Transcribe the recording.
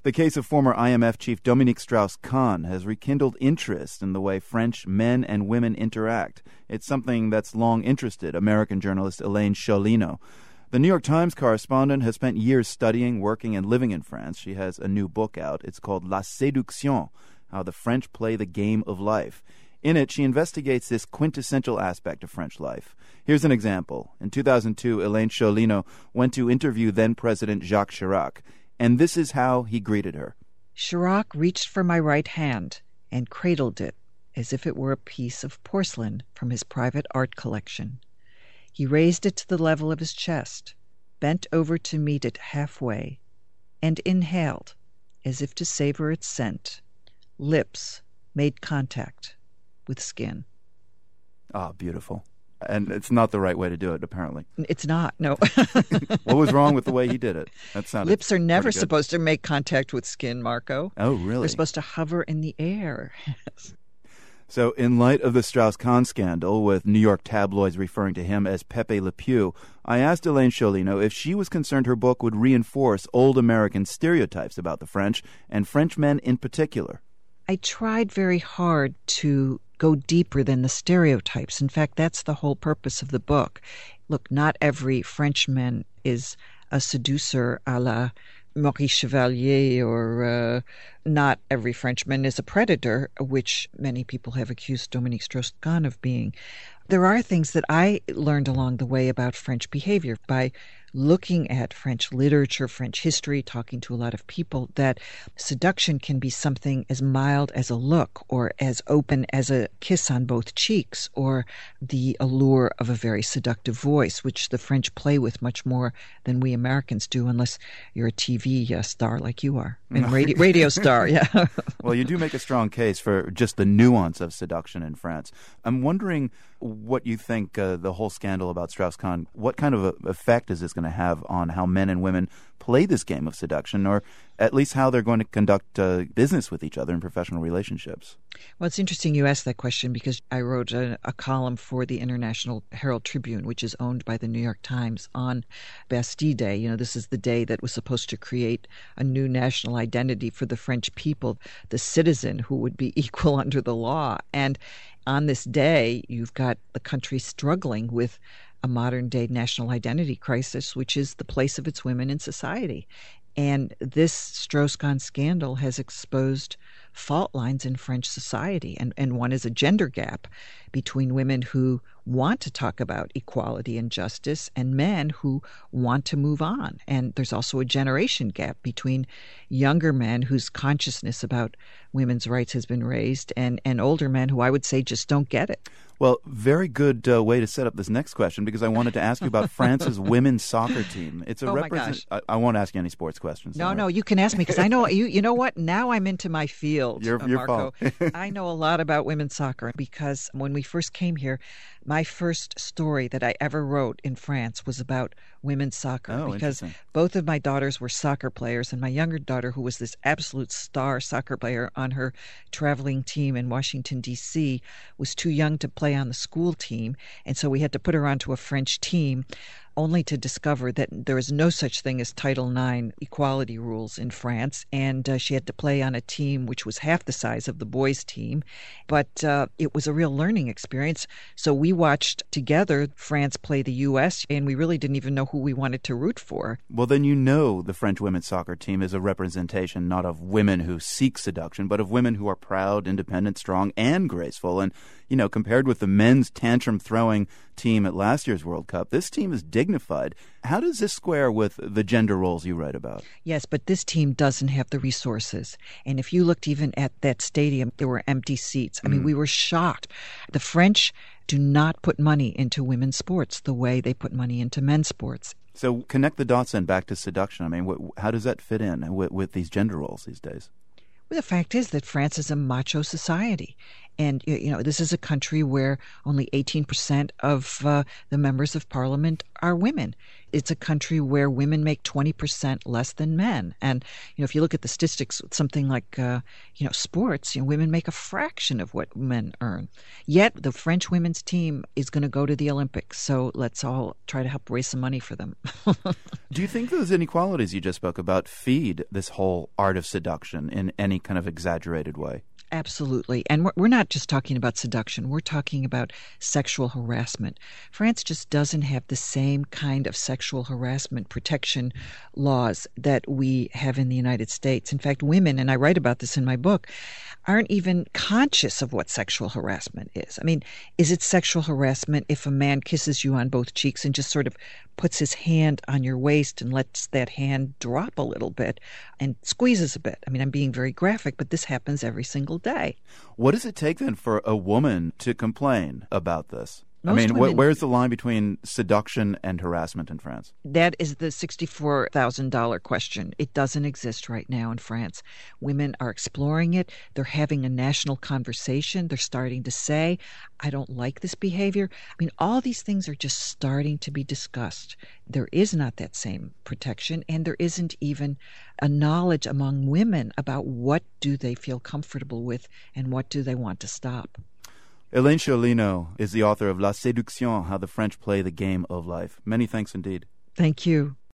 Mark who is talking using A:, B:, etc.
A: The case of former IMF chief Dominique Strauss-Kahn has rekindled interest in the way French men and women interact. It's something that's long interested American journalist Elaine Sciolino. The New York Times correspondent has spent years studying, working, and living in France. She has a new book out. It's called La Séduction, How the French Play the Game of Life. In it, she investigates this quintessential aspect of French life. Here's an example. In 2002, Elaine Sciolino went to interview then-President Jacques Chirac, and this is how he greeted her.
B: Chirac reached for my right hand and cradled it as if it were a piece of porcelain from his private art collection. He raised it to the level of his chest, bent over to meet it halfway, and inhaled, as if to savor its scent. Lips made contact with skin.
A: Ah, beautiful. And it's not the right way to do it, apparently.
B: It's not, no.
A: What was wrong with the way he did it? That sounded
B: Lips are never
A: pretty good.
B: supposed to make contact with skin, Marco.
A: Oh, really?
B: They're supposed to hover in the air.
A: So in light of the Strauss-Kahn scandal, with New York tabloids referring to him as Pepe Le Pew, I asked Elaine Sciolino if she was concerned her book would reinforce old American stereotypes about the French, and French men in particular.
B: I tried very hard to go deeper than the stereotypes. In fact, that's the whole purpose of the book. Look, not every Frenchman is a seducer a la Maurice Chevalier, or not every Frenchman is a predator, which many people have accused Dominique Strauss-Kahn of being. There are things that I learned along the way about French behavior by looking at French literature, French history, talking to a lot of people, that seduction can be something as mild as a look, or as open as a kiss on both cheeks, or the allure of a very seductive voice, which the French play with much more than we Americans do, unless you're a TV star like you are, and radio star, yeah.
A: Well, you do make a strong case for just the nuance of seduction in France. I'm wondering what you think the whole scandal about Strauss-Kahn, what kind of effect is this going to have on how men and women play this game of seduction, or at least how they're going to conduct business with each other in professional relationships?
B: Well, it's interesting you asked that question, because I wrote a column for the International Herald Tribune, which is owned by the New York Times, on Bastille Day. You know, this is the day that was supposed to create a new national identity for the French people, the citizen who would be equal under the law. And on this day, you've got the country struggling with a modern-day national identity crisis, which is the place of its women in society. And this Strauss-Kahn scandal has exposed fault lines in French society, and one is a gender gap between women who want to talk about equality and justice and men who want to move on. And there's also a generation gap between younger men whose consciousness about women's rights has been raised, and older men who I would say just don't get it.
A: Well, very good way to set up this next question, because I wanted to ask you about France's women's soccer team. It's a
B: my gosh.
A: I won't ask you any sports questions.
B: No, you can ask me, because I know you know what? Now I'm into my field,
A: Your
B: Marco.
A: fault.
B: I know a lot about women's soccer, because when we first came here, my first story that I ever wrote in France was about women's soccer, because both of my daughters were soccer players, and my younger daughter, who was this absolute star soccer player on her traveling team in Washington, D.C., was too young to play on the school team, and so we had to put her onto a French team, only to discover that there is no such thing as Title IX equality rules in France, and she had to play on a team which was half the size of the boys' team. But it was a real learning experience. So we watched together France play the U.S., and we really didn't even know who we wanted to root for.
A: Well, then you know the French women's soccer team is a representation not of women who seek seduction, but of women who are proud, independent, strong, and graceful. And, you know, compared with the men's tantrum-throwing team at last year's World Cup, this team is dignified. How does this square with the gender roles you write about?
B: Yes, but this team doesn't have the resources. And if you looked even at that stadium, there were empty seats. I mean, we were shocked. The French do not put money into women's sports the way they put money into men's sports.
A: So connect the dots then back to seduction. I mean, how does that fit in with these gender roles these days?
B: Well, the fact is that France is a macho society, And, this is a country where only 18% of the members of parliament are women. It's a country where women make 20% less than men. And, if you look at the statistics, something like, sports, women make a fraction of what men earn. Yet the French women's team is going to go to the Olympics. So let's all try to help raise some money for them.
A: Do you think those inequalities you just spoke about feed this whole art of seduction in any kind of exaggerated way?
B: Absolutely. And we're not just talking about seduction. We're talking about sexual harassment. France just doesn't have the same kind of sexual harassment protection laws that we have in the United States. In fact, women, and I write about this in my book, aren't even conscious of what sexual harassment is. I mean, is it sexual harassment if a man kisses you on both cheeks and just sort of puts his hand on your waist and lets that hand drop a little bit and squeezes a bit? I mean, I'm being very graphic, but this happens every single day.
A: What does it take then for a woman to complain about this?
B: Most women,
A: where's the line between seduction and harassment in France?
B: That is the $64,000 question. It doesn't exist right now in France. Women are exploring it. They're having a national conversation. They're starting to say, I don't like this behavior. I mean, all these things are just starting to be discussed. There is not that same protection, and there isn't even a knowledge among women about what do they feel comfortable with and what do they want to stop.
A: Elaine Sciolino is the author of La Séduction, How the French Play the Game of Life. Many thanks indeed.
B: Thank you.